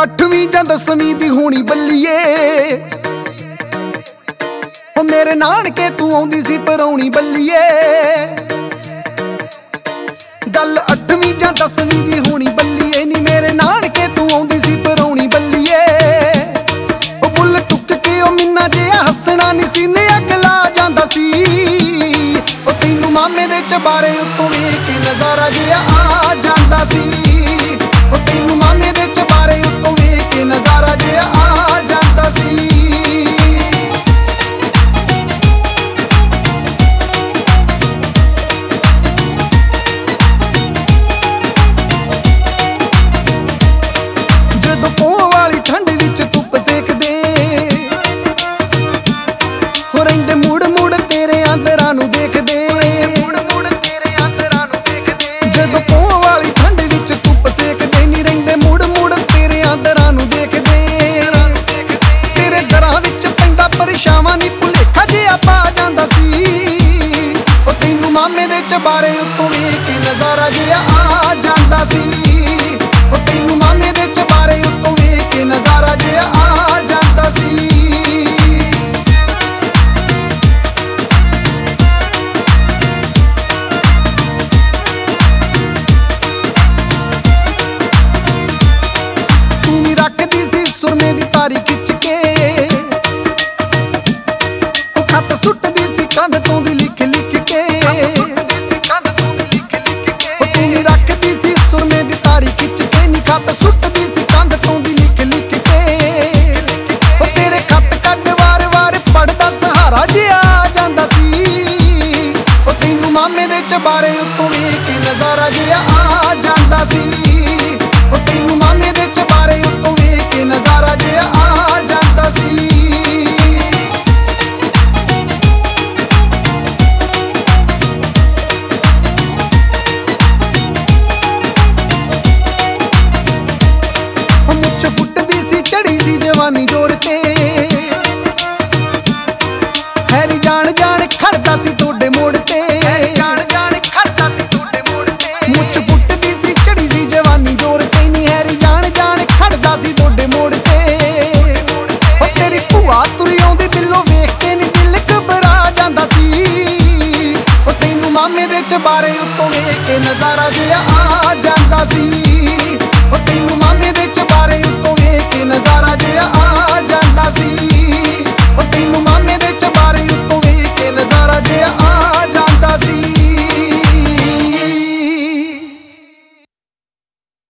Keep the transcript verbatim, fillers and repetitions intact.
ਅੱਠਵੀਂ ਜਾਂ ਦਸਵੀਂ ਦੀ ਹੋਣੀ ਬੱਲੀਏ, ਉਹ ਮੇਰੇ ਨਾਨਕੇ ਤੂੰ ਆਉਂਦੀ ਸੀ ਪਰਾਉਣੀ ਬੱਲੀਏ। ਗੱਲ ਅੱਠਵੀਂ ਜਾਂ ਦਸਵੀਂ ਦੀ ਹੋਣੀ ਬੱਲੀਏ ਨੀ, ਮੇਰੇ ਨਾਨਕੇ ਤੂੰ ਆਉਂਦੀ ਸੀ ਪਰਾਉਣੀ ਬੱਲੀਏ। ਉਹ ਬੁੱਲ ਟੁੱਕ ਕੇ ਉਹ ਮਿੰਨਾ ਜਿਹਾ ਹੱਸਣਾ ਨੀ ਸੀਨੇ ਅੱਗ ਲਾ ਜਾਂਦਾ ਸੀ। ਉਹ ਤੈਨੂੰ ਮਾਮੇ ਦੇ ਚਬਾਰੇ ਉੱਤੋਂ ਵੇਖ ਕੇ ਨਜ਼ਾਰਾ ਜਿਹਾ ਆ ਜਾਂਦਾ ਸੀ। ਉਹ ਤੈਨੂੰ ਮਾਮੇ ਦੇ ਚਬਾਰੇ ਉੱਤੋਂ ਵੇਖ ਕੇ ਨਜ਼ਾਰਾ ਜਿਹਾ ਆ ਜਾਂਦਾ ਸੀ। ਜਦੋਂ ਪੋਹ ਵਾਲੀ ਠੰਡ ਵਿੱਚ ਧੁੱਪ ਸੇਕਦੇ ਹੋ ਰਹਿੰਦੇ ਮੁੜ ਮੁੜ ਤੇਰੇ ਅੰਦਰਾਂ ਨੂੰ ਦੇਖਦੇ। ਮੁੜ ਮੁੜ ਤੇਰੇ ਅੰਦਰਾਂ ਨੂੰ ਦੇਖਦੇ। ਜਦੋਂ ਪੋਹ ਵਾਲੀ ਠੰਡ ਵਿੱਚ ਧੁੱਪ ਸੇਕਦੇ ਨੀ ਰਹਿੰਦੇ ਮੁੜ ਮੁੜ ਤੇਰੇ ਅੰਦਰਾਂ ਨੂੰ ਦੇਖਦੇ। ਤੇਰੇ ਦਰਾਂ ਵਿੱਚ ਪੈਂਦਾ ਪਰਛਾਵਾਂ ਨੀ ਭੁਲੇਖਾ ਜਿਹਾ ਪਾ ਜਾਂਦਾ ਸੀ। ਉਹ ਤੈਨੂੰ ਮਾਮੇ ਦੇ ਚਬਾਰੇ ਉੱਤੋਂ ਵੇਖ ਕੇ ਨਜ਼ਾਰਾ ਜਿਹਾ ਆ ਜਾਂਦਾ ਸੀ। ਉਹ ਤੈਨੂੰ ਮਾਮੇ ਦੇ ਚਬਾਰੇ ਉੱਤੋਂ ਵੇਖ ਕੇ ਨਜ਼ਾਰਾ ਜਿਹਾ ਆ ਜਾਂਦਾ ਸੀ। ਤੂੰ ਵੀ ਰੱਖਦੀ ਸੀ ਸੁਰਮੇ ਦੀ ਤਾਰੀ ਖਿੱਚ ਕੇ, ਉਹ ਖੱਤ ਸੁੱਟਦੀ ਸੀ ਕੰਧ ਤੋਂ ਦੀ ਲਿਖ ਲਿਖ ਕੇ। ਸੁੱਟਦੀ ਸੀ ਕੰਧ ਤੋਂ ਦੀ ਲਿਖ ਲਿਖ ਕੇ। ਉਹ ਤੂੰ ਵੀ ਰੱਖਦੀ ਸੀ ਸੁਰਮੇ ਦੀ ਤਾਰੀ ਖਿੱਚ ਕੇ ਨੀ, ਖੱਤ ਸੁੱਟਦੀ ਸੀ ਕੰਧ ਤੋਂ ਦੀ ਲਿਖ ਲਿਖ ਕੇ। ਉਹ ਤੇਰੇ ਖੱਤ ਕੱਢ ਵਾਰ ਵਾਰ ਪੜਦਾ ਸਹਾਰਾ ਜਿਹਾ ਆ ਜਾਂਦਾ ਸੀ। ਉਹ ਤੈਨੂੰ ਮਾਮੇ ਦੇ ਚਬਾਰੇ ਉੱਤੋਂ ਵੇਖ ਕੇ ਨਜ਼ਾਰਾ ਜਿਹਾ ਆ ਜਾਂਦਾ ਸੀ। ਉਹ ਤੈਨੂੰ ਮਾਮੇ ਦੇ ਚਬਾਰੇ ਉੱਤੋਂ ਵੇਖ ਕੇ ਨਜ਼ਾਰਾ ਜਿਹਾ ਆ ਜਾਂਦਾ ਸੀ। ਮੁੱਛ ਫੁੱਟਦੀ ਸੀ ਚੜੀ ਸੀ ਜਵਾਨੀ ਜੋਰ ਤੇ, ਹੈਰੀ ਜਾਣ ਜਾਣ ਖੜਦਾ ਸੀ ਤੁਹਾਡੇ ਮੋੜ ਤੇ। ਜਾਣ ਜਾਣ ਖੜਦਾ ਸੀ ਤੁਹਾਡੇ ਮੋੜ ਤੇ। ਮੁੱਛ ਫੁੱਟਦੀ ਸੀ ਚੜੀ ਸੀ ਜਵਾਨੀ ਜੋਰ ਤੇ ਨੀ, ਹੈਰੀ ਜਾਣ ਜਾਣ ਖੜਦਾ ਸੀ ਤੁਹਾਡੇ ਮੋੜ ਤੇ। ਉਹ ਤੇਰੀ ਭੂਆ ਤੁਰੀ ਆਉਂਦੀ ਬਿੱਲੋ ਵੇਖ ਕੇ ਨੀ ਦਿਲ ਘਬਰਾ ਜਾਂਦਾ ਸੀ। ਉਹ ਤੈਨੂੰ ਮਾਮੇ ਦੇ ਚਬਾਰੇ ਉੱਤੋਂ ਵੇਖ ਕੇ ਨਜ਼ਾਰਾ ਜਿਹਾ ਆ ਜਾਂਦਾ ਸੀ। ਉਹ ਤੈਨੂੰ ਮਾਮੇ ਦੇ ਚਬਾਰੇ ਉੱਤੋਂ ਵੇਖ ਕੇ ਨਜ਼ਾਰਾ ਜਿਹਾ ਆ ਜਾਂਦਾ ਸੀ।